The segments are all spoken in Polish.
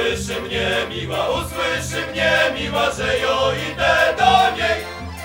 usłyszy mnie miła, że ja idę do niej.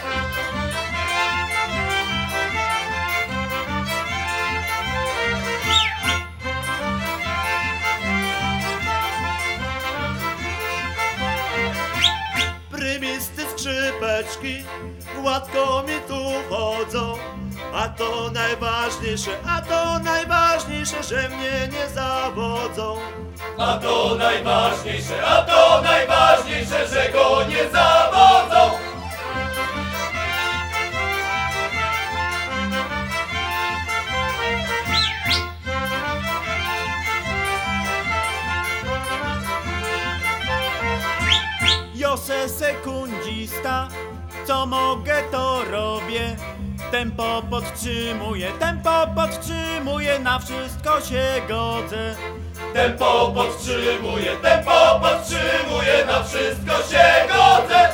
Prymisty skrzypeczki gładko mi tu chodzą, a to najważniejsze, że mnie nie zawodzą. A to najważniejsze, że go nie zawodzą. Jose sekundzista, co mogę to robię. Tempo podtrzymuję, na wszystko się godzę. Tempo podtrzymuję, na wszystko się godzę.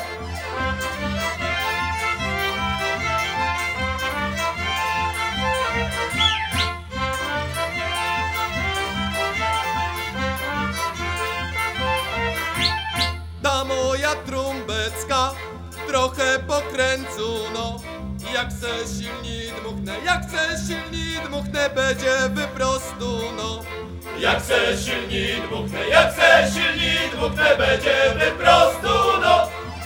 Ta moja trumbecka trochę pokręcuno. Jak se silni dmuchnę, będzie wyprostuno. Jak se silni dmuchnę, będzie wyprostuno.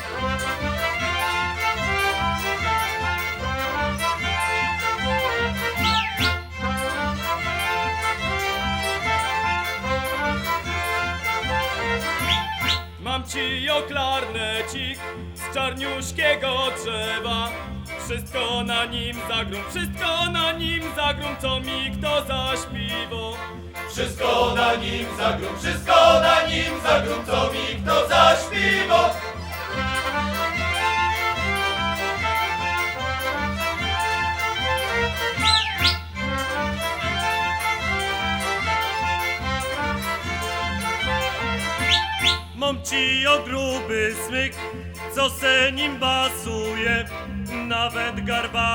Mam ci o klarnecik z czarniuszkiego drzewa. Wszystko na nim zagrum, co mi kto zaśpiwo. Wszystko na nim zagrum, co mi kto zaśpiwo. Mam ci o gruby smyk, co se nim basuje. Nawet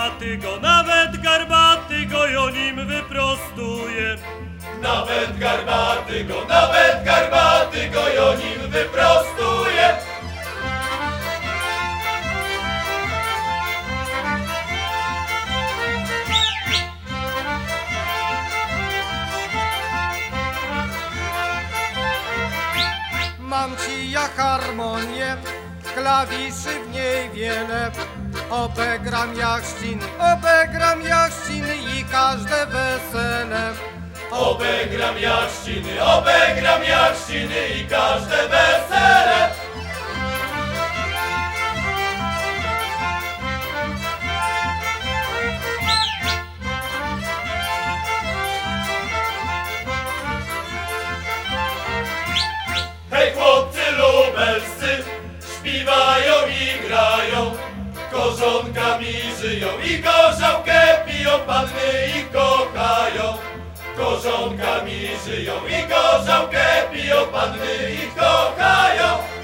garbaty go i o nim wyprostuje. Nawet garbaty go i o nim wyprostuje. Mam ci ja harmonię, klawiszy w niej wiele. Obegram jachciny i każde wesele. Obegram jachciny i każde wesele. Hej chłopcy lubelscy, śpiewają i grają, korzonkami żyją i gorzałkę piją, panny ich kochają. Korzonkami żyją i gorzałkę piją, panny ich kochają.